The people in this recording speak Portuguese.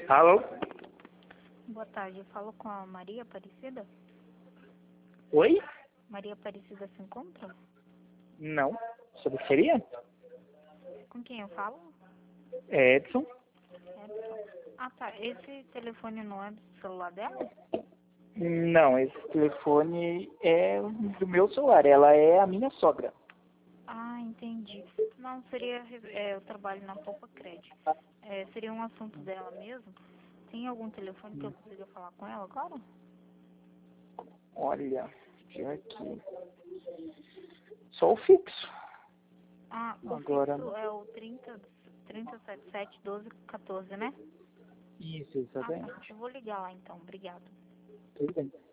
Alô? Boa tarde, eu falo com a Maria Aparecida? Oi? Maria Aparecida se encontra? Não. Sobre o que seria? Com quem eu falo? É Edson. Edson. Ah, tá. Esse telefone não é do celular dela? Não, esse telefone é do meu celular. Ela é a minha sogra. Ah, entendi. Não, seria... eu trabalho na Poupa Cred. Seria um assunto dela mesmo? Tem algum telefone que eu consiga falar com ela agora? Olha, deixa eu ver aqui. Só o fixo. Ah, o Agora. fixo é o 3077-1214, né? Isso, Ah, tá. exatamente. Eu vou ligar lá então. Obrigada. Tudo bem.